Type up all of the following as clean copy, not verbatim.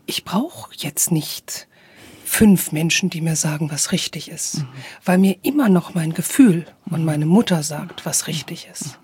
ich brauche jetzt nicht 5 Menschen, die mir sagen, was richtig ist, weil mir immer noch mein Gefühl und meine Mutter sagt, was richtig ist.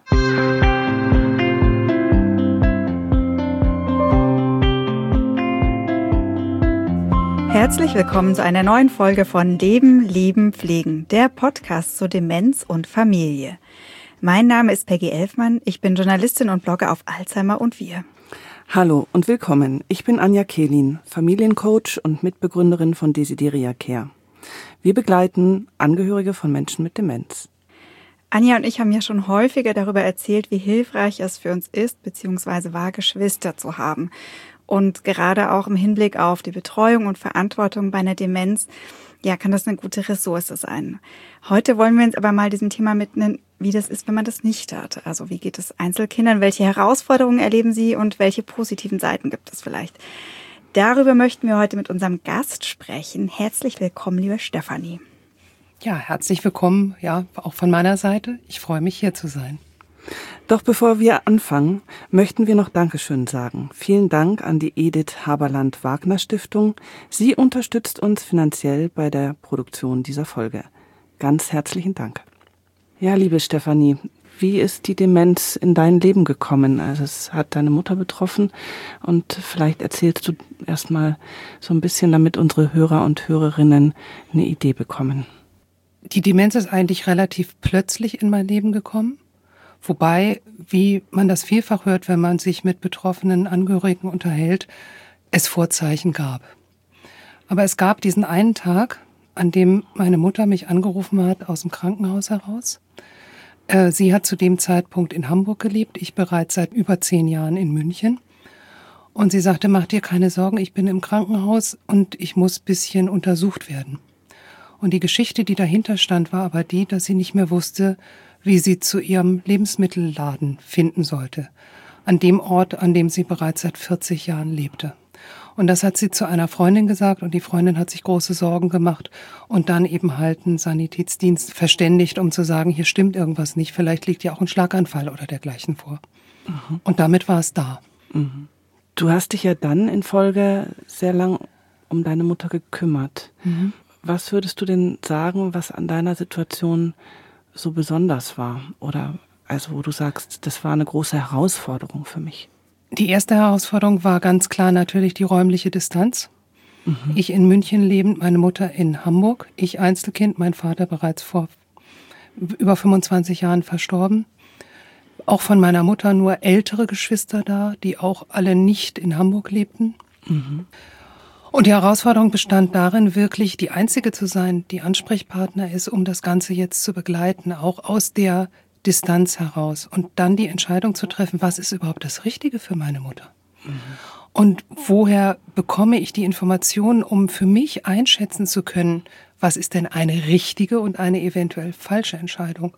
Herzlich willkommen zu einer neuen Folge von Leben, Lieben, Pflegen, der Podcast zur Demenz und Familie. Mein Name ist Peggy Elfmann, ich bin Journalistin und blogge auf Alzheimer und wir. Hallo und willkommen. Ich bin Anja Kehlin, Familiencoach und Mitbegründerin von Desideria Care. Wir begleiten Angehörige von Menschen mit Demenz. Anja und ich haben ja schon häufiger darüber erzählt, wie hilfreich es für uns ist, bzw. war, Geschwister zu haben. Und gerade auch im Hinblick auf die Betreuung und Verantwortung bei einer Demenz, ja, kann das eine gute Ressource sein. Heute wollen wir uns aber mal diesem Thema widmen, wie das ist, wenn man das nicht hat. Also wie geht es Einzelkindern, welche Herausforderungen erleben sie und welche positiven Seiten gibt es vielleicht? Darüber möchten wir heute mit unserem Gast sprechen. Herzlich willkommen, liebe Stefanie. Ja, herzlich willkommen, ja, auch von meiner Seite. Ich freue mich, hier zu sein. Doch bevor wir anfangen, möchten wir noch Dankeschön sagen. Vielen Dank an die Edith Haberland-Wagner-Stiftung. Sie unterstützt uns finanziell bei der Produktion dieser Folge. Ganz herzlichen Dank. Ja, liebe Stefanie, wie ist die Demenz in dein Leben gekommen? Also es hat deine Mutter betroffen und vielleicht erzählst du erstmal so ein bisschen, damit unsere Hörer und Hörerinnen eine Idee bekommen. Die Demenz ist eigentlich relativ plötzlich in mein Leben gekommen. Wobei, wie man das vielfach hört, wenn man sich mit betroffenen Angehörigen unterhält, es Vorzeichen gab. Aber es gab diesen einen Tag, an dem meine Mutter mich angerufen hat aus dem Krankenhaus heraus. Sie hat zu dem Zeitpunkt in Hamburg gelebt, ich bereits seit über 10 Jahren in München. Und sie sagte, mach dir keine Sorgen, ich bin im Krankenhaus und ich muss ein bisschen untersucht werden. Und die Geschichte, die dahinter stand, war aber die, dass sie nicht mehr wusste, wie sie zu ihrem Lebensmittelladen finden sollte, an dem Ort, an dem sie bereits seit 40 Jahren lebte. Und das hat sie zu einer Freundin gesagt und die Freundin hat sich große Sorgen gemacht und dann eben halt einen Sanitätsdienst verständigt, um zu sagen, hier stimmt irgendwas nicht, vielleicht liegt ja auch ein Schlaganfall oder dergleichen vor. Mhm. Und damit war es da. Mhm. Du hast dich ja dann in Folge sehr lang um deine Mutter gekümmert. Mhm. Was würdest du denn sagen, was an deiner Situation so besonders war oder also wo du sagst, das war eine große Herausforderung für mich? Die erste Herausforderung war ganz klar natürlich die räumliche Distanz. Mhm. Ich in München lebend, meine Mutter in Hamburg, ich Einzelkind, mein Vater bereits vor über 25 Jahren verstorben. Auch von meiner Mutter nur ältere Geschwister da, die auch alle nicht in Hamburg lebten. Mhm. Und die Herausforderung bestand darin, wirklich die Einzige zu sein, die Ansprechpartner ist, um das Ganze jetzt zu begleiten, auch aus der Distanz heraus. Und dann die Entscheidung zu treffen, was ist überhaupt das Richtige für meine Mutter? Mhm. Und woher bekomme ich die Informationen, um für mich einschätzen zu können, was ist denn eine richtige und eine eventuell falsche Entscheidung?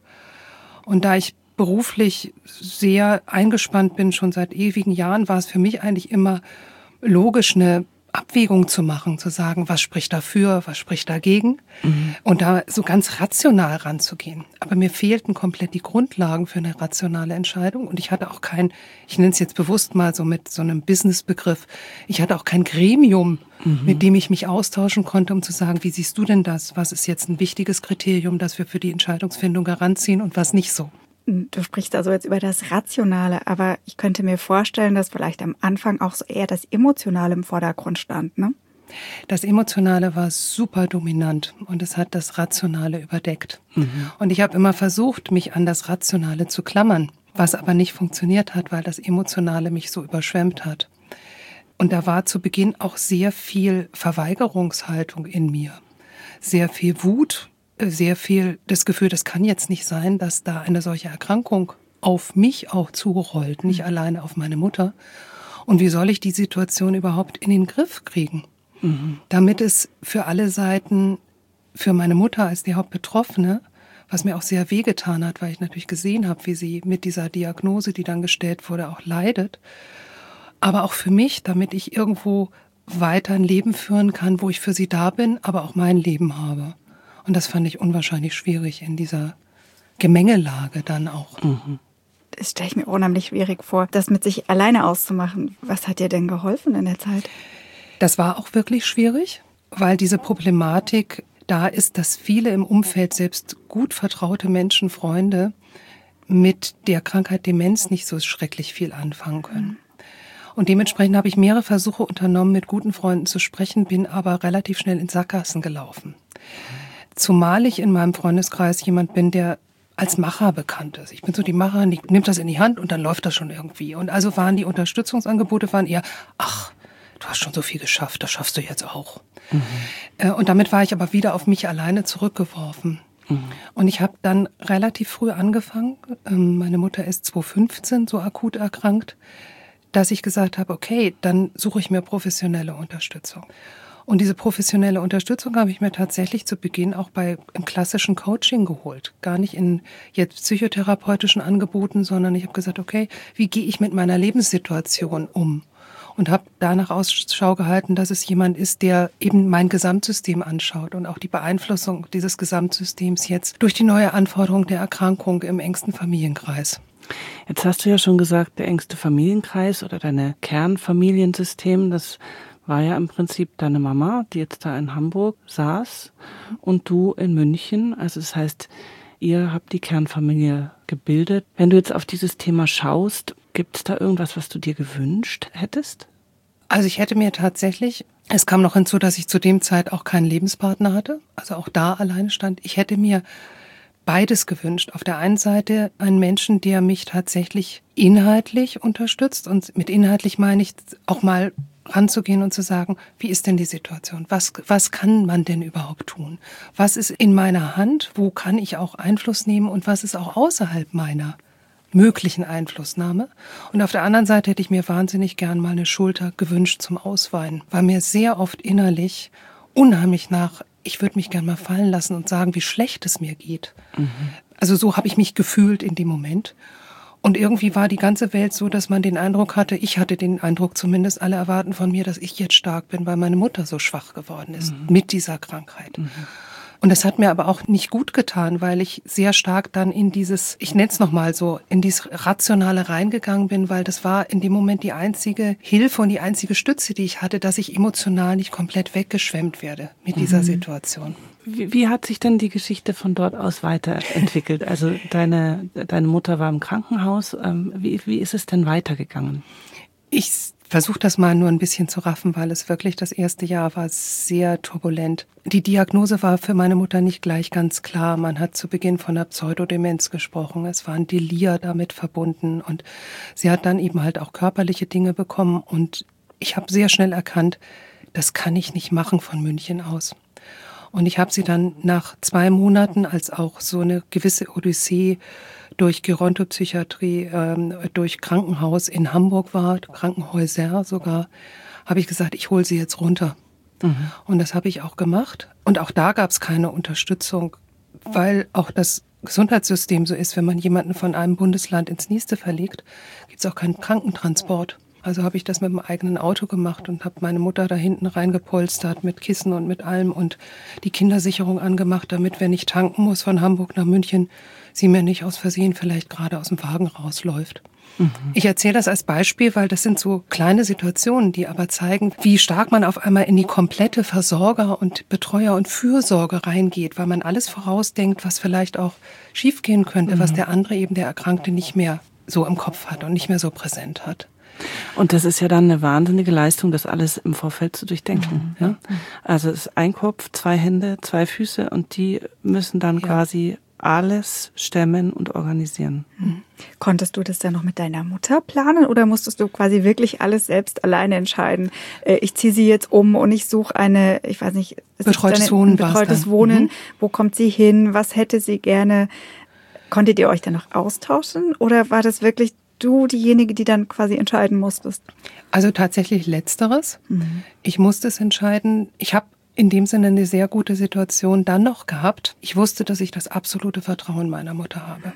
Und da ich beruflich sehr eingespannt bin, schon seit ewigen Jahren, war es für mich eigentlich immer logisch, eine Abwägung zu machen, zu sagen, was spricht dafür, was spricht dagegen und da so ganz rational ranzugehen. Aber mir fehlten komplett die Grundlagen für eine rationale Entscheidung und ich hatte auch ich nenne es jetzt bewusst mal so mit so einem Businessbegriff, ich hatte auch kein Gremium, mit dem ich mich austauschen konnte, um zu sagen, wie siehst du denn das? Was ist jetzt ein wichtiges Kriterium, das wir für die Entscheidungsfindung heranziehen und was nicht so? Du sprichst also jetzt über das Rationale, aber ich könnte mir vorstellen, dass vielleicht am Anfang auch so eher das Emotionale im Vordergrund stand, ne? Das Emotionale war super dominant und es hat das Rationale überdeckt. Mhm. Und ich habe immer versucht, mich an das Rationale zu klammern, was aber nicht funktioniert hat, weil das Emotionale mich so überschwemmt hat. Und da war zu Beginn auch sehr viel Verweigerungshaltung in mir, sehr viel Wut, sehr viel das Gefühl, das kann jetzt nicht sein, dass da eine solche Erkrankung auf mich auch zurollt, nicht alleine auf meine Mutter. Und wie soll ich die Situation überhaupt in den Griff kriegen? Mhm. Damit es für alle Seiten, für meine Mutter als die Hauptbetroffene, was mir auch sehr wehgetan hat, weil ich natürlich gesehen habe, wie sie mit dieser Diagnose, die dann gestellt wurde, auch leidet. Aber auch für mich, damit ich irgendwo weiter ein Leben führen kann, wo ich für sie da bin, aber auch mein Leben habe. Und das fand ich unwahrscheinlich schwierig in dieser Gemengelage dann auch. Mhm. Das stelle ich mir unheimlich schwierig vor, das mit sich alleine auszumachen. Was hat dir denn geholfen in der Zeit? Das war auch wirklich schwierig, weil diese Problematik da ist, dass viele im Umfeld, selbst gut vertraute Menschen, Freunde, mit der Krankheit Demenz nicht so schrecklich viel anfangen können. Und dementsprechend habe ich mehrere Versuche unternommen, mit guten Freunden zu sprechen, bin aber relativ schnell in Sackgassen gelaufen. Zumal ich in meinem Freundeskreis jemand bin, der als Macher bekannt ist. Ich bin so die Macherin, die nimmt das in die Hand und dann läuft das schon irgendwie. Und also waren die Unterstützungsangebote eher, ach, du hast schon so viel geschafft, das schaffst du jetzt auch. Und damit war ich aber wieder auf mich alleine zurückgeworfen. Und ich habe dann relativ früh angefangen, meine Mutter ist 2015 so akut erkrankt, dass ich gesagt habe, okay, dann suche ich mir professionelle Unterstützung. Und diese professionelle Unterstützung habe ich mir tatsächlich zu Beginn auch im klassischen Coaching geholt. Gar nicht in jetzt psychotherapeutischen Angeboten, sondern ich habe gesagt, okay, wie gehe ich mit meiner Lebenssituation um? Und habe danach Ausschau gehalten, dass es jemand ist, der eben mein Gesamtsystem anschaut und auch die Beeinflussung dieses Gesamtsystems jetzt durch die neue Anforderung der Erkrankung im engsten Familienkreis. Jetzt hast du ja schon gesagt, der engste Familienkreis oder deine Kernfamiliensystem, das war ja im Prinzip deine Mama, die jetzt da in Hamburg saß und du in München. Also das heißt, ihr habt die Kernfamilie gebildet. Wenn du jetzt auf dieses Thema schaust, gibt es da irgendwas, was du dir gewünscht hättest? Also ich hätte mir tatsächlich, es kam noch hinzu, dass ich zu dem Zeit auch keinen Lebenspartner hatte, also auch da alleine stand. Ich hätte mir beides gewünscht. Auf der einen Seite einen Menschen, der mich tatsächlich inhaltlich unterstützt. Und mit inhaltlich meine ich auch mal ranzugehen und zu sagen, wie ist denn die Situation? Was kann man denn überhaupt tun? Was ist in meiner Hand? Wo kann ich auch Einfluss nehmen? Und was ist auch außerhalb meiner möglichen Einflussnahme? Und auf der anderen Seite hätte ich mir wahnsinnig gern mal eine Schulter gewünscht zum Ausweinen, weil mir sehr oft innerlich unheimlich ich würde mich gern mal fallen lassen und sagen, wie schlecht es mir geht. Also so habe ich mich gefühlt in dem Moment. Und irgendwie war die ganze Welt so, dass man den Eindruck hatte, ich hatte den Eindruck zumindest, alle erwarten von mir, dass ich jetzt stark bin, weil meine Mutter so schwach geworden ist mit dieser Krankheit. Und das hat mir aber auch nicht gut getan, weil ich sehr stark dann in dieses, ich nenne es nochmal so, in dieses Rationale reingegangen bin, weil das war in dem Moment die einzige Hilfe und die einzige Stütze, die ich hatte, dass ich emotional nicht komplett weggeschwemmt werde mit dieser Situation. Wie hat sich denn die Geschichte von dort aus weiterentwickelt? Also deine Mutter war im Krankenhaus. Wie ist es denn weitergegangen? Ich versuche das mal nur ein bisschen zu raffen, weil es wirklich das erste Jahr war sehr turbulent. Die Diagnose war für meine Mutter nicht gleich ganz klar. Man hat zu Beginn von einer Pseudodemenz gesprochen. Es war ein Delir damit verbunden und sie hat dann eben halt auch körperliche Dinge bekommen und ich habe sehr schnell erkannt, das kann ich nicht machen von München aus. Und ich habe sie dann nach 2 Monaten, als auch so eine gewisse Odyssee durch Gerontopsychiatrie, durch Krankenhaus in Hamburg war, Krankenhäuser sogar, habe ich gesagt, ich hole sie jetzt runter. Und das habe ich auch gemacht. Und auch da gab es keine Unterstützung, weil auch das Gesundheitssystem so ist, wenn man jemanden von einem Bundesland ins nächste verlegt, gibt es auch keinen Krankentransport. Also habe ich das mit dem eigenen Auto gemacht und habe meine Mutter da hinten reingepolstert mit Kissen und mit allem und die Kindersicherung angemacht, damit, wenn ich tanken muss von Hamburg nach München, sie mir nicht aus Versehen vielleicht gerade aus dem Wagen rausläuft. Ich erzähle das als Beispiel, weil das sind so kleine Situationen, die aber zeigen, wie stark man auf einmal in die komplette Versorger- und Betreuer- und Fürsorge reingeht, weil man alles vorausdenkt, was vielleicht auch schiefgehen könnte, was der andere eben, der Erkrankte, nicht mehr so im Kopf hat und nicht mehr so präsent hat. Und das ist ja dann eine wahnsinnige Leistung, das alles im Vorfeld zu durchdenken. Ja? Also es ist ein Kopf, 2 Hände, 2 Füße und die müssen dann quasi alles stemmen und organisieren. Konntest du das dann noch mit deiner Mutter planen oder musstest du quasi wirklich alles selbst alleine entscheiden? Ich ziehe sie jetzt um und ich suche eine, ich weiß nicht, betreutes Wohnen. Wo kommt sie hin? Was hätte sie gerne? Konntet ihr euch dann noch austauschen oder war das wirklich du diejenige, die dann quasi entscheiden musstest? Also tatsächlich Letzteres. Ich musste es entscheiden. Ich habe in dem Sinne eine sehr gute Situation dann noch gehabt. Ich wusste, dass ich das absolute Vertrauen meiner Mutter habe.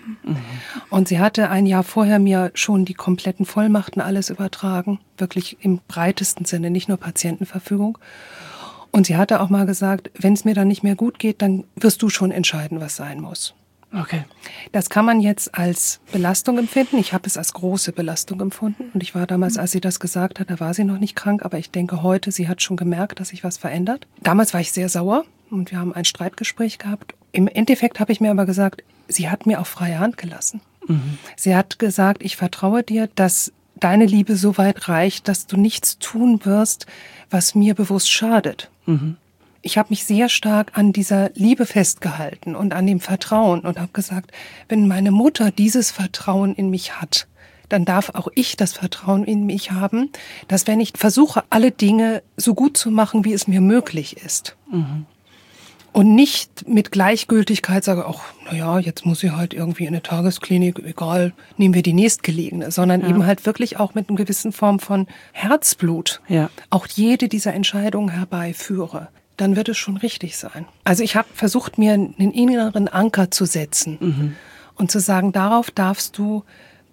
Und sie hatte ein Jahr vorher mir schon die kompletten Vollmachten alles übertragen. Wirklich im breitesten Sinne, nicht nur Patientenverfügung. Und sie hatte auch mal gesagt, wenn es mir dann nicht mehr gut geht, dann wirst du schon entscheiden, was sein muss. Okay. Das kann man jetzt als Belastung empfinden. Ich habe es als große Belastung empfunden. Und ich war damals, als sie das gesagt hat, da war sie noch nicht krank. Aber ich denke heute, sie hat schon gemerkt, dass sich was verändert. Damals war ich sehr sauer und wir haben ein Streitgespräch gehabt. Im Endeffekt habe ich mir aber gesagt, sie hat mir auch freie Hand gelassen. Mhm. Sie hat gesagt, ich vertraue dir, dass deine Liebe so weit reicht, dass du nichts tun wirst, was mir bewusst schadet. Mhm. Ich habe mich sehr stark an dieser Liebe festgehalten und an dem Vertrauen und habe gesagt, wenn meine Mutter dieses Vertrauen in mich hat, dann darf auch ich das Vertrauen in mich haben, dass wenn ich versuche, alle Dinge so gut zu machen, wie es mir möglich ist. Mhm. Und nicht mit Gleichgültigkeit sage, ach, naja, jetzt muss sie halt irgendwie in eine Tagesklinik, egal, nehmen wir die nächstgelegene, sondern eben halt wirklich auch mit einer gewissen Form von Herzblut auch jede dieser Entscheidungen herbeiführe. Dann wird es schon richtig sein. Also ich habe versucht, mir einen inneren Anker zu setzen und zu sagen, darauf darfst du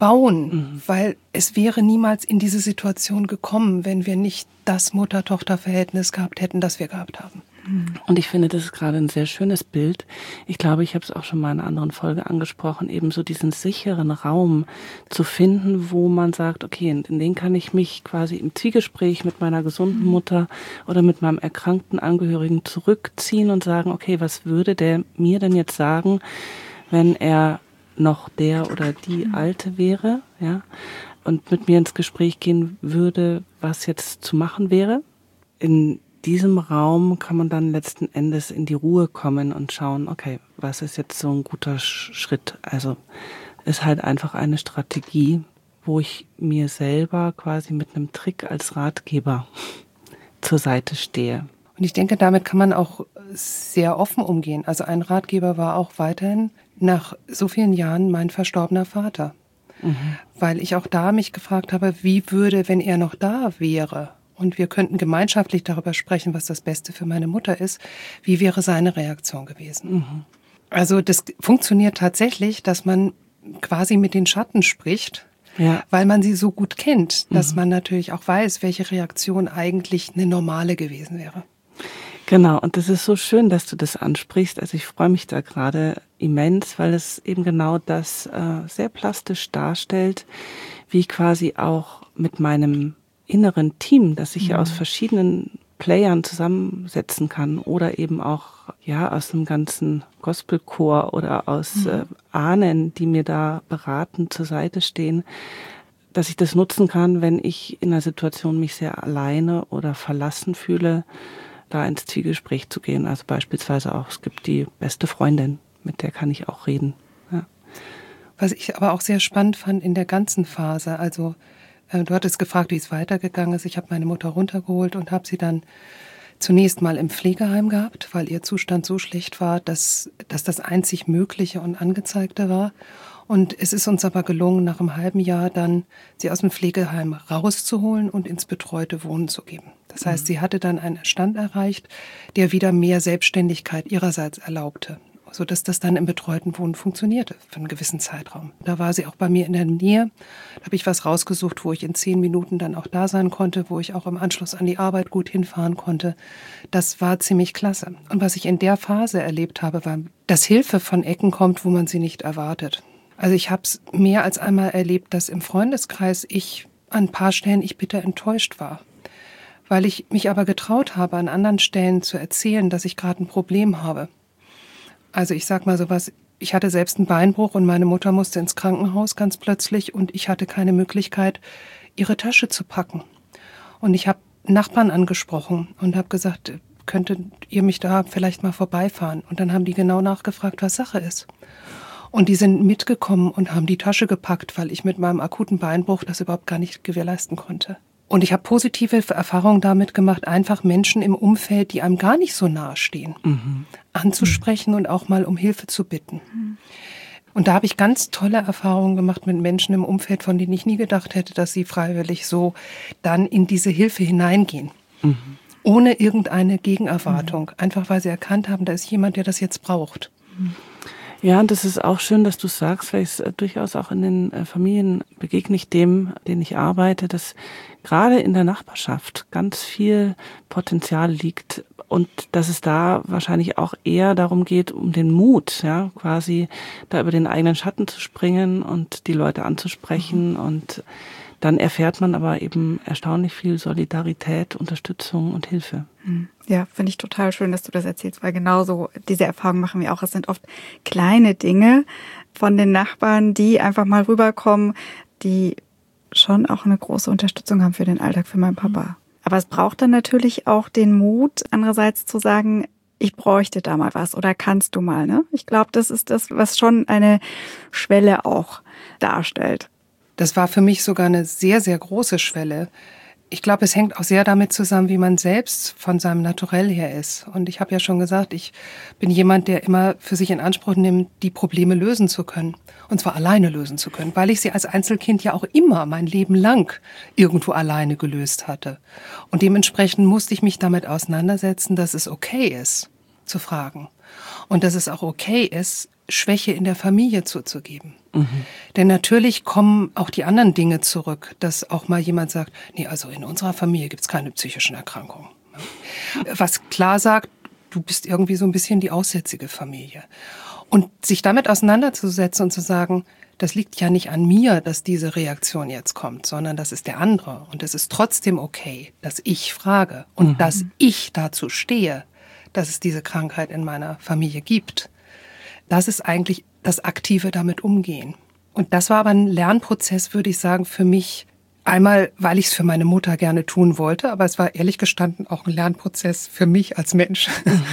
bauen, weil es wäre niemals in diese Situation gekommen, wenn wir nicht das Mutter-Tochter-Verhältnis gehabt hätten, das wir gehabt haben. Und ich finde, das ist gerade ein sehr schönes Bild. Ich glaube, ich habe es auch schon mal in einer anderen Folge angesprochen, eben so diesen sicheren Raum zu finden, wo man sagt, okay, in den kann ich mich quasi im Zwiegespräch mit meiner gesunden Mutter oder mit meinem erkrankten Angehörigen zurückziehen und sagen, okay, was würde der mir denn jetzt sagen, wenn er noch der oder die Alte wäre, ja, und mit mir ins Gespräch gehen würde, was jetzt zu machen wäre. In diesem Raum kann man dann letzten Endes in die Ruhe kommen und schauen, okay, was ist jetzt so ein guter Schritt? Also ist halt einfach eine Strategie, wo ich mir selber quasi mit einem Trick als Ratgeber zur Seite stehe. Und ich denke, damit kann man auch sehr offen umgehen. Also ein Ratgeber war auch weiterhin nach so vielen Jahren mein verstorbener Vater. Weil ich auch da mich gefragt habe, wie würde, wenn er noch da wäre, und wir könnten gemeinschaftlich darüber sprechen, was das Beste für meine Mutter ist, wie wäre seine Reaktion gewesen? Also das funktioniert tatsächlich, dass man quasi mit den Schatten spricht, weil man sie so gut kennt, dass man natürlich auch weiß, welche Reaktion eigentlich eine normale gewesen wäre. Genau, und das ist so schön, dass du das ansprichst. Also ich freue mich da gerade immens, weil es eben genau das sehr plastisch darstellt, wie ich quasi auch mit meinem inneren Team, das sich ja aus verschiedenen Playern zusammensetzen kann oder eben auch aus einem ganzen Gospelchor oder aus Ahnen, die mir da beratend zur Seite stehen, dass ich das nutzen kann, wenn ich in einer Situation mich sehr alleine oder verlassen fühle, da ins Zwiegespräch zu gehen. Also beispielsweise auch, es gibt die beste Freundin, mit der kann ich auch reden. Ja. Was ich aber auch sehr spannend fand in der ganzen Phase, also du hattest gefragt, wie es weitergegangen ist. Ich habe meine Mutter runtergeholt und habe sie dann zunächst mal im Pflegeheim gehabt, weil ihr Zustand so schlecht war, dass das einzig Mögliche und Angezeigte war. Und es ist uns aber gelungen, nach einem halben Jahr dann sie aus dem Pflegeheim rauszuholen und ins betreute Wohnen zu geben. Das heißt, sie hatte dann einen Stand erreicht, der wieder mehr Selbstständigkeit ihrerseits erlaubte, sodass das dann im betreuten Wohnen funktionierte für einen gewissen Zeitraum. Da war sie auch bei mir in der Nähe. Da habe ich was rausgesucht, wo ich in 10 Minuten dann auch da sein konnte, wo ich auch im Anschluss an die Arbeit gut hinfahren konnte. Das war ziemlich klasse. Und was ich in der Phase erlebt habe, war, dass Hilfe von Ecken kommt, wo man sie nicht erwartet. Also ich habe es mehr als einmal erlebt, dass im Freundeskreis an ein paar Stellen bitter enttäuscht war. Weil ich mich aber getraut habe, an anderen Stellen zu erzählen, dass ich gerade ein Problem habe. Also ich sag mal sowas, ich hatte selbst einen Beinbruch und meine Mutter musste ins Krankenhaus ganz plötzlich und ich hatte keine Möglichkeit, ihre Tasche zu packen. Und ich habe Nachbarn angesprochen und habe gesagt, könntet ihr mich da vielleicht mal vorbeifahren? Und dann haben die genau nachgefragt, was Sache ist. Und die sind mitgekommen und haben die Tasche gepackt, weil ich mit meinem akuten Beinbruch das überhaupt gar nicht gewährleisten konnte. Und ich habe positive Erfahrungen damit gemacht, einfach Menschen im Umfeld, die einem gar nicht so nahe stehen, anzusprechen und auch mal um Hilfe zu bitten. Und da habe ich ganz tolle Erfahrungen gemacht mit Menschen im Umfeld, von denen ich nie gedacht hätte, dass sie freiwillig so dann in diese Hilfe hineingehen. Ohne irgendeine Gegenerwartung. Einfach weil sie erkannt haben, da ist jemand, der das jetzt braucht. Ja, und das ist auch schön, dass du sagst, weil ich es durchaus auch in den Familien begegne ich dem, denen ich arbeite, dass gerade in der Nachbarschaft ganz viel Potenzial liegt, Und dass es da wahrscheinlich auch eher darum geht, um den Mut, ja, quasi da über den eigenen Schatten zu springen und die Leute anzusprechen. Und dann erfährt man aber eben erstaunlich viel Solidarität, Unterstützung und Hilfe. Ja, finde ich total schön, dass du das erzählst, weil genauso diese Erfahrung machen wir auch. Es sind oft kleine Dinge von den Nachbarn, die einfach mal rüberkommen, die schon auch eine große Unterstützung haben für den Alltag für meinen Papa. Aber es braucht dann natürlich auch den Mut, andererseits zu sagen, ich bräuchte da mal was oder kannst du mal, ne? Ich glaube, das ist das, was schon eine Schwelle auch darstellt. Das war für mich sogar eine sehr, sehr große Schwelle. Ich glaube, es hängt auch sehr damit zusammen, wie man selbst von seinem Naturell her ist. Und ich habe ja schon gesagt, ich bin jemand, der immer für sich in Anspruch nimmt, die Probleme lösen zu können. Und zwar alleine lösen zu können, weil ich sie als Einzelkind ja auch immer mein Leben lang irgendwo alleine gelöst hatte. Und dementsprechend musste ich mich damit auseinandersetzen, dass es okay ist, zu fragen. Und dass es auch okay ist, Schwäche in der Familie zuzugeben. Denn natürlich kommen auch die anderen Dinge zurück, dass auch mal jemand sagt, nee, also in unserer Familie gibt's keine psychischen Erkrankungen. Was klar sagt, du bist irgendwie so ein bisschen die aussätzige Familie. Und sich damit auseinanderzusetzen und zu sagen, das liegt ja nicht an mir, dass diese Reaktion jetzt kommt, sondern das ist der andere. Und es ist trotzdem okay, dass ich frage und dass ich dazu stehe, dass es diese Krankheit in meiner Familie gibt. Das ist eigentlich das aktive damit umgehen. Und das war aber ein Lernprozess, würde ich sagen, für mich. Einmal, weil ich es für meine Mutter gerne tun wollte, aber es war ehrlich gestanden auch ein Lernprozess für mich als Mensch.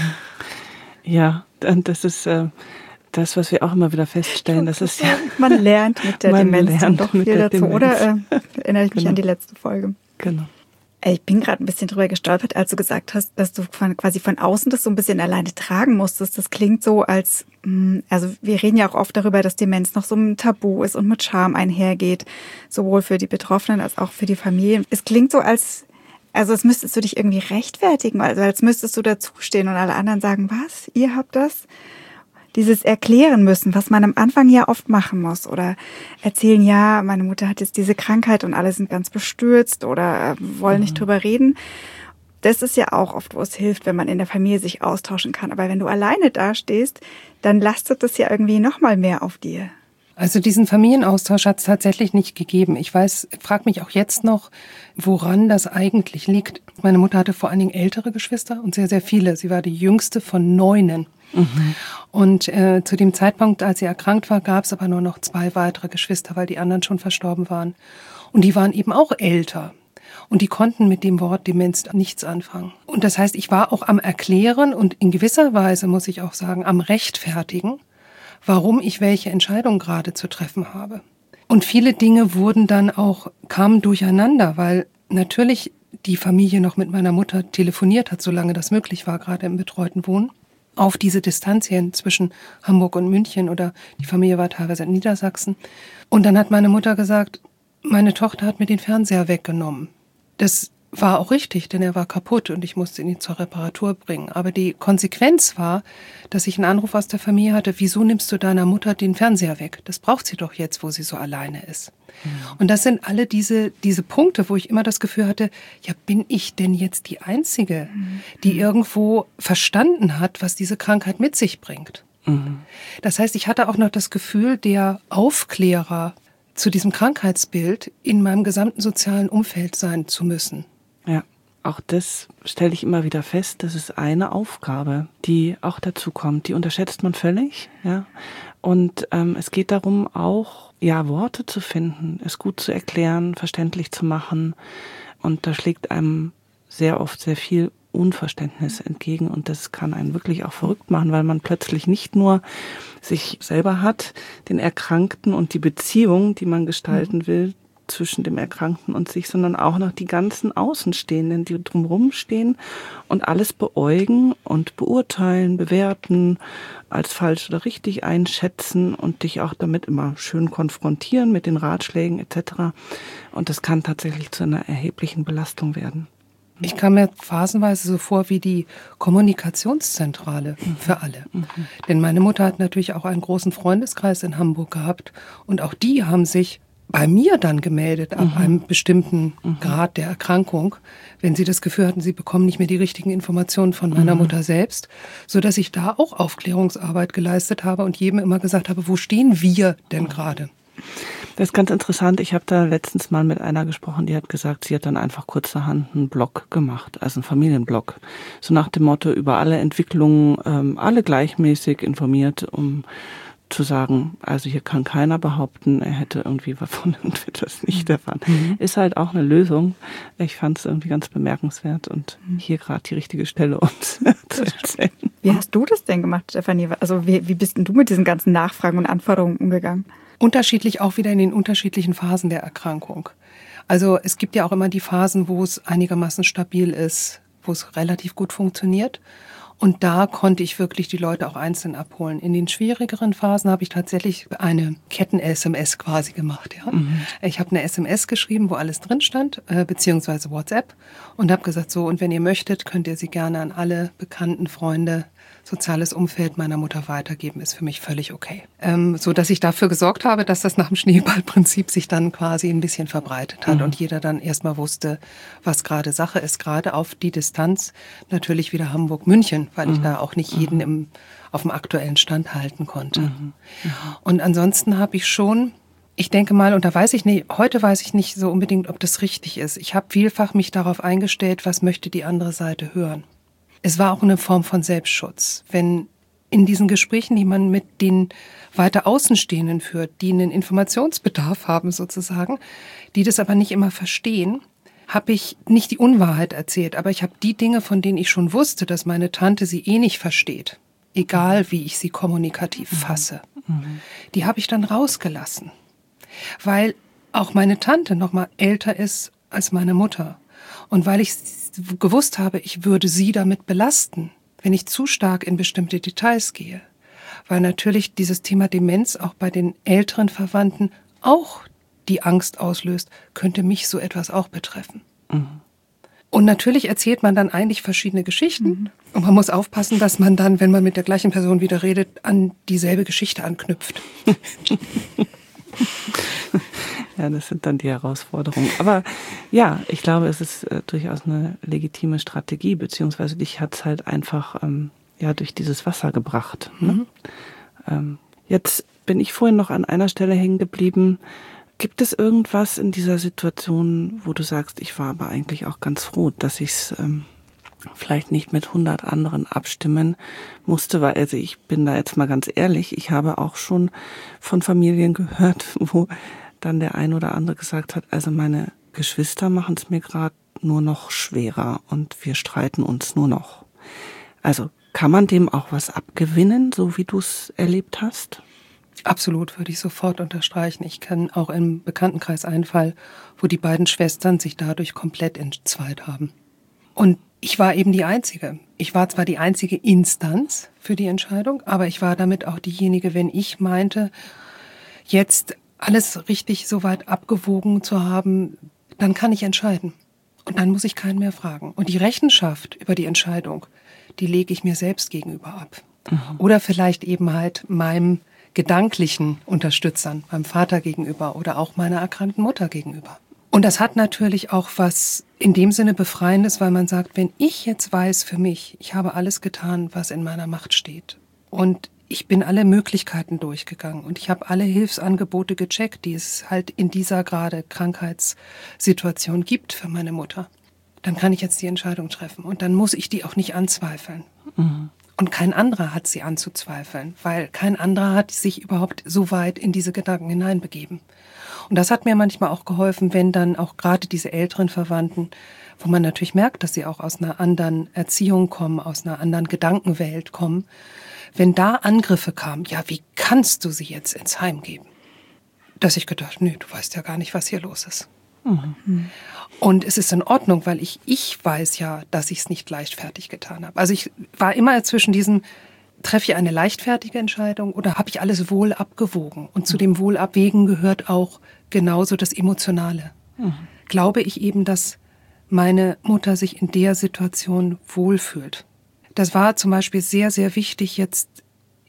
Ja, das ist das, was wir auch immer wieder feststellen. Das ist ja, man lernt mit der Demenz dann doch viel dazu, Demenz. oder? Erinnere ich mich an die letzte Folge. Genau. Ich bin gerade ein bisschen drüber gestolpert, als du gesagt hast, dass du quasi von außen das so ein bisschen alleine tragen musstest. Das klingt so als, also wir reden ja auch oft darüber, dass Demenz noch so ein Tabu ist und mit Scham einhergeht, sowohl für die Betroffenen als auch für die Familien. Es klingt so als müsstest du dich irgendwie rechtfertigen, also als müsstest du dazustehen und alle anderen sagen, was, ihr habt das? Dieses Erklären müssen, was man am Anfang ja oft machen muss oder erzählen, ja, meine Mutter hat jetzt diese Krankheit und alle sind ganz bestürzt oder wollen nicht drüber reden. Das ist ja auch oft, wo es hilft, wenn man in der Familie sich austauschen kann. Aber wenn du alleine dastehst, dann lastet das ja irgendwie noch mal mehr auf dir. Also diesen Familienaustausch hat es tatsächlich nicht gegeben. Ich frage mich auch jetzt noch, woran das eigentlich liegt. Meine Mutter hatte vor allen Dingen ältere Geschwister und sehr, sehr viele. Sie war die jüngste von 9. Und zu dem Zeitpunkt, als sie erkrankt war, gab es aber nur noch 2 weitere Geschwister, weil die anderen schon verstorben waren. Und die waren eben auch älter. Und die konnten mit dem Wort Demenz nichts anfangen. Und das heißt, ich war auch am Erklären und in gewisser Weise, muss ich auch sagen, am Rechtfertigen, warum ich welche Entscheidung gerade zu treffen habe. Und viele Dinge kamen durcheinander, weil natürlich die Familie noch mit meiner Mutter telefoniert hat, solange das möglich war, gerade im betreuten Wohnen. Auf diese Distanz hier zwischen Hamburg und München oder die Familie war teilweise in Niedersachsen. Und dann hat meine Mutter gesagt, meine Tochter hat mir den Fernseher weggenommen. Das war auch richtig, denn er war kaputt und ich musste ihn zur Reparatur bringen. Aber die Konsequenz war, dass ich einen Anruf aus der Familie hatte, wieso nimmst du deiner Mutter den Fernseher weg? Das braucht sie doch jetzt, wo sie so alleine ist. Und das sind alle diese Punkte, wo ich immer das Gefühl hatte, ja, bin ich denn jetzt die Einzige, die irgendwo verstanden hat, was diese Krankheit mit sich bringt? Das heißt, ich hatte auch noch das Gefühl, der Aufklärer zu diesem Krankheitsbild in meinem gesamten sozialen Umfeld sein zu müssen. Ja, auch das stelle ich immer wieder fest, das ist eine Aufgabe, die auch dazu kommt. Die unterschätzt man völlig, ja. Und es geht darum, auch Worte zu finden, es gut zu erklären, verständlich zu machen. Und da schlägt einem sehr oft sehr viel Unverständnis entgegen. Und das kann einen wirklich auch verrückt machen, weil man plötzlich nicht nur sich selber hat, den Erkrankten und die Beziehung, die man gestalten will, zwischen dem Erkrankten und sich, sondern auch noch die ganzen Außenstehenden, die drumherum stehen und alles beäugen und beurteilen, bewerten, als falsch oder richtig einschätzen und dich auch damit immer schön konfrontieren mit den Ratschlägen etc. Und das kann tatsächlich zu einer erheblichen Belastung werden. Ich kam mir phasenweise so vor wie die Kommunikationszentrale für alle. Denn meine Mutter hat natürlich auch einen großen Freundeskreis in Hamburg gehabt und auch die haben sich bei mir dann gemeldet ab einem bestimmten Grad der Erkrankung, wenn sie das Gefühl hatten, sie bekommen nicht mehr die richtigen Informationen von meiner Mutter selbst, so dass ich da auch Aufklärungsarbeit geleistet habe und jedem immer gesagt habe, wo stehen wir denn gerade? Das ist ganz interessant. Ich habe da letztens mal mit einer gesprochen, die hat gesagt, sie hat dann einfach kurzerhand einen Blog gemacht, also einen Familienblog. So nach dem Motto, über alle Entwicklungen, alle gleichmäßig informiert, um zu sagen, also hier kann keiner behaupten, er hätte irgendwie von irgendetwas nicht erfahren. Ist halt auch eine Lösung. Ich fand es irgendwie ganz bemerkenswert und hier gerade die richtige Stelle, um es zu erzählen. Wie hast du das denn gemacht, Stefanie? Also wie bist denn du mit diesen ganzen Nachfragen und Anforderungen umgegangen? Unterschiedlich auch wieder in den unterschiedlichen Phasen der Erkrankung. Also es gibt ja auch immer die Phasen, wo es einigermaßen stabil ist, wo es relativ gut funktioniert. Und da konnte ich wirklich die Leute auch einzeln abholen. In den schwierigeren Phasen habe ich tatsächlich eine Ketten-SMS quasi gemacht. Ja? Ich habe eine SMS geschrieben, wo alles drin stand, beziehungsweise WhatsApp. Und habe gesagt, so, und wenn ihr möchtet, könnt ihr sie gerne an alle bekannten Freunde, soziales Umfeld meiner Mutter weitergeben, ist für mich völlig okay. So dass ich dafür gesorgt habe, dass das nach dem Schneeballprinzip sich dann quasi ein bisschen verbreitet hat und jeder dann erstmal wusste, was gerade Sache ist, gerade auf die Distanz natürlich wieder Hamburg-München, weil ich da auch nicht jeden auf dem aktuellen Stand halten konnte. Und ansonsten habe ich schon, ich denke mal, und da weiß ich nicht, heute weiß ich nicht so unbedingt, ob das richtig ist. Ich habe vielfach mich darauf eingestellt, was möchte die andere Seite hören. Es war auch eine Form von Selbstschutz. Wenn in diesen Gesprächen, die man mit den weiter Außenstehenden führt, die einen Informationsbedarf haben sozusagen, die das aber nicht immer verstehen, habe ich nicht die Unwahrheit erzählt, aber ich habe die Dinge, von denen ich schon wusste, dass meine Tante sie eh nicht versteht, egal wie ich sie kommunikativ fasse, die habe ich dann rausgelassen. Weil auch meine Tante noch mal älter ist als meine Mutter. Und weil ich gewusst habe, ich würde sie damit belasten, wenn ich zu stark in bestimmte Details gehe. Weil natürlich dieses Thema Demenz auch bei den älteren Verwandten auch die Angst auslöst, könnte mich so etwas auch betreffen. Und natürlich erzählt man dann eigentlich verschiedene Geschichten. Und man muss aufpassen, dass man dann, wenn man mit der gleichen Person wieder redet, an dieselbe Geschichte anknüpft. Ja, das sind dann die Herausforderungen. Aber ja, ich glaube, es ist durchaus eine legitime Strategie, beziehungsweise dich hat es halt einfach durch dieses Wasser gebracht. Ne? Jetzt bin ich vorhin noch an einer Stelle hängen geblieben. Gibt es irgendwas in dieser Situation, wo du sagst, ich war aber eigentlich auch ganz froh, dass ich es vielleicht nicht mit 100 anderen abstimmen musste, weil, also ich bin da jetzt mal ganz ehrlich, ich habe auch schon von Familien gehört, wo dann der ein oder andere gesagt hat, also meine Geschwister machen es mir gerade nur noch schwerer und wir streiten uns nur noch. Also kann man dem auch was abgewinnen, so wie du es erlebt hast? Absolut, würde ich sofort unterstreichen. Ich kenne auch im Bekanntenkreis einen Fall, wo die beiden Schwestern sich dadurch komplett entzweit haben. Und ich war eben die Einzige. Ich war zwar die einzige Instanz für die Entscheidung, aber ich war damit auch diejenige, wenn ich meinte, jetzt alles richtig soweit abgewogen zu haben, dann kann ich entscheiden. Und dann muss ich keinen mehr fragen. Und die Rechenschaft über die Entscheidung, die lege ich mir selbst gegenüber ab. Oder vielleicht eben halt meinem gedanklichen Unterstützern, meinem Vater gegenüber oder auch meiner erkrankten Mutter gegenüber. Und das hat natürlich auch was in dem Sinne Befreiendes, weil man sagt, wenn ich jetzt weiß für mich, ich habe alles getan, was in meiner Macht steht und ich bin alle Möglichkeiten durchgegangen und ich habe alle Hilfsangebote gecheckt, die es halt in dieser gerade Krankheitssituation gibt für meine Mutter, dann kann ich jetzt die Entscheidung treffen und dann muss ich die auch nicht anzweifeln. Und kein anderer hat sie anzuzweifeln, weil kein anderer hat sich überhaupt so weit in diese Gedanken hineinbegeben. Und das hat mir manchmal auch geholfen, wenn dann auch gerade diese älteren Verwandten, wo man natürlich merkt, dass sie auch aus einer anderen Erziehung kommen, aus einer anderen Gedankenwelt kommen, wenn da Angriffe kamen, ja, wie kannst du sie jetzt ins Heim geben? Dass ich gedacht, nee, du weißt ja gar nicht, was hier los ist. Und es ist in Ordnung, weil ich weiß ja, dass ich es nicht leichtfertig getan habe. Also ich war immer zwischen diesem, treffe ich eine leichtfertige Entscheidung oder habe ich alles wohl abgewogen? Und zu dem Wohlabwägen gehört auch genauso das Emotionale. Glaube ich eben, dass meine Mutter sich in der Situation wohlfühlt. Das war zum Beispiel sehr, sehr wichtig jetzt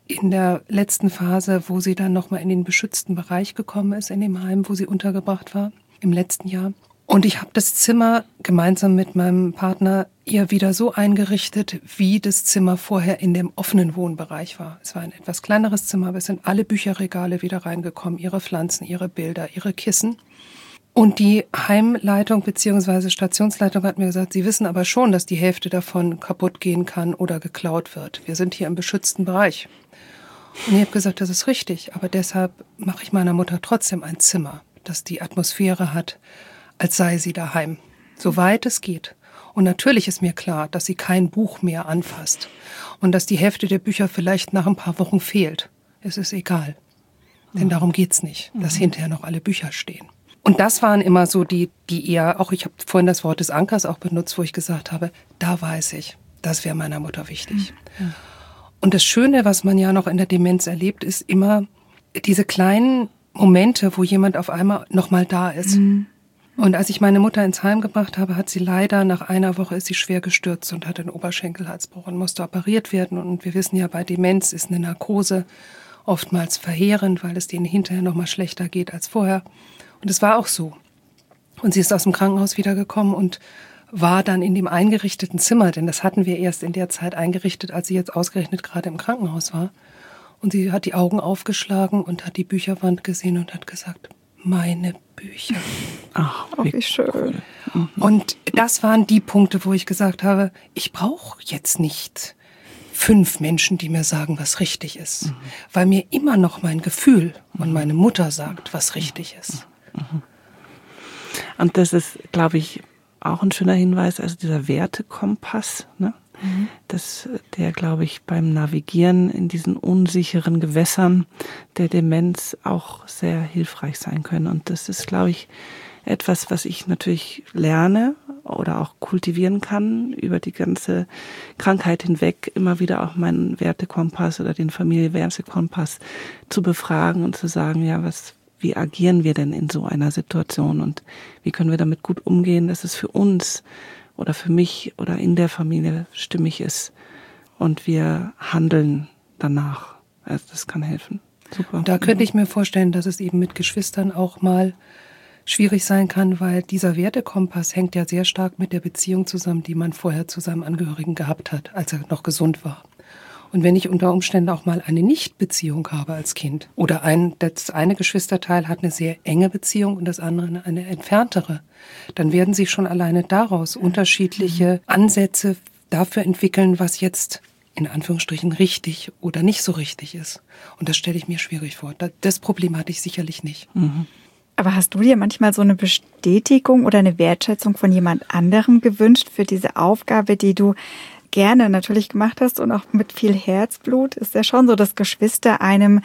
in der letzten Phase, wo sie dann nochmal in den beschützten Bereich gekommen ist, in dem Heim, wo sie untergebracht war, im letzten Jahr. Und ich habe das Zimmer gemeinsam mit meinem Partner ihr wieder so eingerichtet, wie das Zimmer vorher in dem offenen Wohnbereich war. Es war ein etwas kleineres Zimmer, aber es sind alle Bücherregale wieder reingekommen, ihre Pflanzen, ihre Bilder, ihre Kissen. Und die Heimleitung bzw. Stationsleitung hat mir gesagt, sie wissen aber schon, dass die Hälfte davon kaputt gehen kann oder geklaut wird. Wir sind hier im beschützten Bereich. Und ich habe gesagt, das ist richtig, aber deshalb mache ich meiner Mutter trotzdem ein Zimmer, das die Atmosphäre hat, als sei sie daheim, soweit es geht. Und natürlich ist mir klar, dass sie kein Buch mehr anfasst und dass die Hälfte der Bücher vielleicht nach ein paar Wochen fehlt. Es ist egal, denn darum geht's nicht, dass hinterher noch alle Bücher stehen. Und das waren immer so die eher, auch ich habe vorhin das Wort des Ankers auch benutzt, wo ich gesagt habe, da weiß ich, das wäre meiner Mutter wichtig. Und das Schöne, was man ja noch in der Demenz erlebt, ist immer diese kleinen Momente, wo jemand auf einmal nochmal da ist. Und als ich meine Mutter ins Heim gebracht habe, hat sie leider, nach einer Woche ist sie schwer gestürzt und hatte einen Oberschenkelhalsbruch und musste operiert werden. Und wir wissen ja, bei Demenz ist eine Narkose oftmals verheerend, weil es denen hinterher nochmal schlechter geht als vorher. Und es war auch so. Und sie ist aus dem Krankenhaus wiedergekommen und war dann in dem eingerichteten Zimmer, denn das hatten wir erst in der Zeit eingerichtet, als sie jetzt ausgerechnet gerade im Krankenhaus war. Und sie hat die Augen aufgeschlagen und hat die Bücherwand gesehen und hat gesagt, meine Bücher. Ach, wie schön. Cool. Und das waren die Punkte, wo ich gesagt habe, ich brauche jetzt nicht 5 Menschen, die mir sagen, was richtig ist. Weil mir immer noch mein Gefühl und meine Mutter sagt, was richtig ist. Und das ist, glaube ich, auch ein schöner Hinweis, also dieser Wertekompass, ne? Der, glaube ich, beim Navigieren in diesen unsicheren Gewässern der Demenz auch sehr hilfreich sein können. Und das ist, glaube ich, etwas, was ich natürlich lerne oder auch kultivieren kann über die ganze Krankheit hinweg, immer wieder auch meinen Wertekompass oder den Familienwertekompass zu befragen und zu sagen, ja, wie agieren wir denn in so einer Situation und wie können wir damit gut umgehen, dass es für uns oder für mich oder in der Familie stimmig ist und wir handeln danach. Also das kann helfen. Super. Da könnte ich mir vorstellen, dass es eben mit Geschwistern auch mal schwierig sein kann, weil dieser Wertekompass hängt ja sehr stark mit der Beziehung zusammen, die man vorher zu seinem Angehörigen gehabt hat, als er noch gesund war. Und wenn ich unter Umständen auch mal eine Nichtbeziehung habe als Kind oder das eine Geschwisterteil hat eine sehr enge Beziehung und das andere eine entferntere, dann werden sich schon alleine daraus unterschiedliche Ansätze dafür entwickeln, was jetzt in Anführungsstrichen richtig oder nicht so richtig ist. Und das stelle ich mir schwierig vor. Das Problem hatte ich sicherlich nicht. Aber hast du dir manchmal so eine Bestätigung oder eine Wertschätzung von jemand anderem gewünscht für diese Aufgabe, die du gerne natürlich gemacht hast und auch mit viel Herzblut? Ist ja schon so, dass Geschwister einem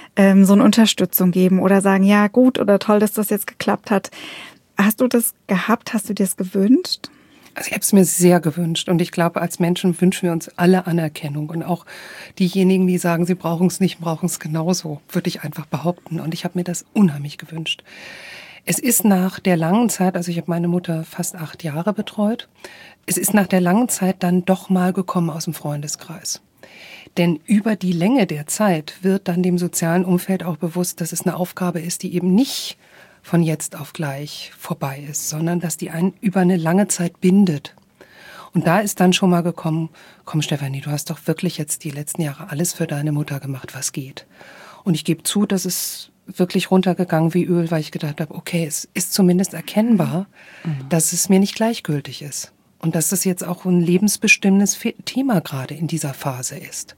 so eine Unterstützung geben oder sagen, ja gut oder toll, dass das jetzt geklappt hat. Hast du das gehabt? Hast du dir das gewünscht? Also ich habe es mir sehr gewünscht und ich glaube, als Menschen wünschen wir uns alle Anerkennung und auch diejenigen, die sagen, sie brauchen es nicht, brauchen es genauso, würde ich einfach behaupten und ich habe mir das unheimlich gewünscht. Es ist nach der langen Zeit, also ich habe meine Mutter fast 8 Jahre betreut, es ist nach der langen Zeit dann doch mal gekommen aus dem Freundeskreis. Denn über die Länge der Zeit wird dann dem sozialen Umfeld auch bewusst, dass es eine Aufgabe ist, die eben nicht von jetzt auf gleich vorbei ist, sondern dass die einen über eine lange Zeit bindet. Und da ist dann schon mal gekommen, komm Stefanie, du hast doch wirklich jetzt die letzten Jahre alles für deine Mutter gemacht, was geht. Und ich gebe zu, dass es wirklich runtergegangen wie Öl, weil ich gedacht habe, okay, es ist zumindest erkennbar, dass es mir nicht gleichgültig ist. Und dass das jetzt auch ein lebensbestimmendes Thema gerade in dieser Phase ist.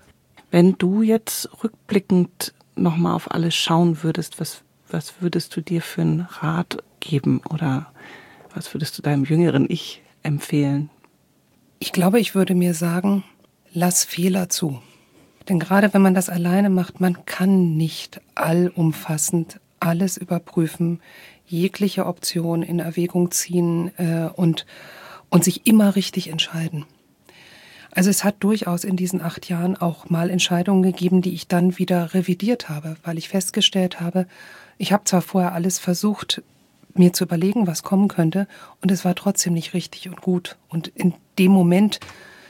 Wenn du jetzt rückblickend nochmal auf alles schauen würdest, was würdest du dir für einen Rat geben oder was würdest du deinem jüngeren Ich empfehlen? Ich glaube, ich würde mir sagen, lass Fehler zu. Denn gerade wenn man das alleine macht, man kann nicht allumfassend alles überprüfen, jegliche Option in Erwägung ziehen und sich immer richtig entscheiden. Also es hat durchaus in diesen 8 Jahren auch mal Entscheidungen gegeben, die ich dann wieder revidiert habe, weil ich festgestellt habe, ich habe zwar vorher alles versucht, mir zu überlegen, was kommen könnte, und es war trotzdem nicht richtig und gut. Und in dem Moment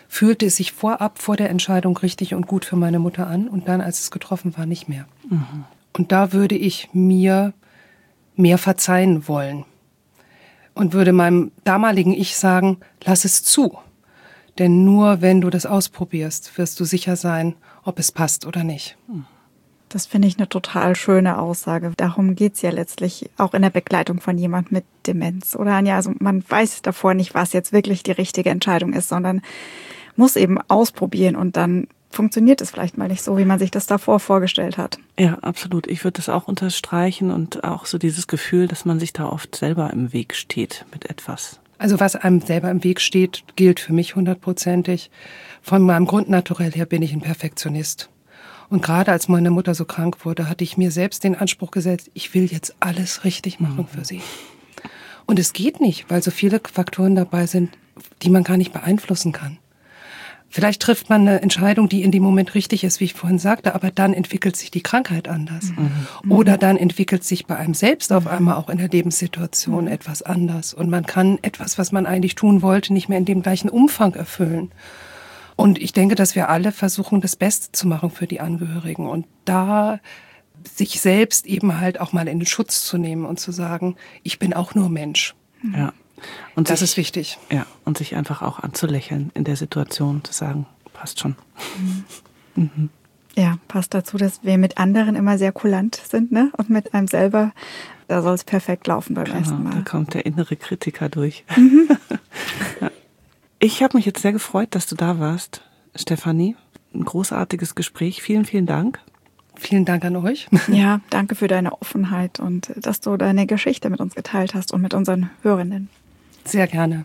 fühlte es sich vor der Entscheidung richtig und gut für meine Mutter an und dann, als es getroffen war, nicht mehr. Mhm. Und da würde ich mir mehr verzeihen wollen und würde meinem damaligen Ich sagen, lass es zu. Denn nur wenn du das ausprobierst, wirst du sicher sein, ob es passt oder nicht. Das finde ich eine total schöne Aussage. Darum geht's ja letztlich auch in der Begleitung von jemand mit Demenz, oder Anja? Also man weiß davor nicht, was jetzt wirklich die richtige Entscheidung ist, sondern muss eben ausprobieren und dann funktioniert es vielleicht mal nicht so, wie man sich das davor vorgestellt hat. Ja, absolut. Ich würde das auch unterstreichen und auch so dieses Gefühl, dass man sich da oft selber im Weg steht mit etwas. Also was einem selber im Weg steht, gilt für mich 100%. Von meinem Grundnaturell her bin ich ein Perfektionist. Und gerade als meine Mutter so krank wurde, hatte ich mir selbst den Anspruch gesetzt, ich will jetzt alles richtig machen für sie. Und es geht nicht, weil so viele Faktoren dabei sind, die man gar nicht beeinflussen kann. Vielleicht trifft man eine Entscheidung, die in dem Moment richtig ist, wie ich vorhin sagte, aber dann entwickelt sich die Krankheit anders. Mhm. Oder dann entwickelt sich bei einem selbst auf einmal auch in der Lebenssituation etwas anders. Und man kann etwas, was man eigentlich tun wollte, nicht mehr in dem gleichen Umfang erfüllen. Und ich denke, dass wir alle versuchen, das Beste zu machen für die Angehörigen. Und da sich selbst eben halt auch mal in den Schutz zu nehmen und zu sagen, ich bin auch nur Mensch. Ja. Und das ist wichtig. Ja, und sich einfach auch anzulächeln in der Situation, zu sagen, passt schon. Mhm. Ja, passt dazu, dass wir mit anderen immer sehr kulant sind, ne? Und mit einem selber, da soll es perfekt laufen beim ersten Mal. Da kommt der innere Kritiker durch. Ja. Ich habe mich jetzt sehr gefreut, dass du da warst, Stefanie. Ein großartiges Gespräch. Vielen, vielen Dank. Vielen Dank an euch. Ja, danke für deine Offenheit und dass du deine Geschichte mit uns geteilt hast und mit unseren Hörerinnen. Sehr gerne.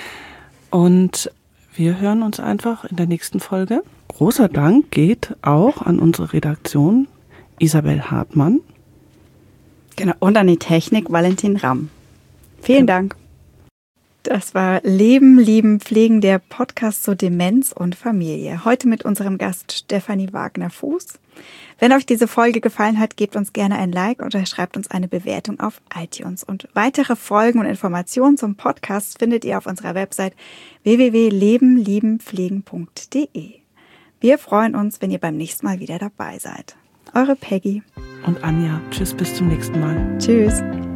Und wir hören uns einfach in der nächsten Folge. Großer Dank geht auch an unsere Redaktion Isabel Hartmann. Genau, und an die Technik Valentin Ramm. Vielen Dank. Das war Leben, Lieben, Pflegen, der Podcast zur Demenz und Familie. Heute mit unserem Gast Stefanie Wagner-Fuß. Wenn euch diese Folge gefallen hat, gebt uns gerne ein Like oder schreibt uns eine Bewertung auf iTunes. Und weitere Folgen und Informationen zum Podcast findet ihr auf unserer Website www.lebenliebenpflegen.de. Wir freuen uns, wenn ihr beim nächsten Mal wieder dabei seid. Eure Peggy und Anja. Tschüss, bis zum nächsten Mal. Tschüss.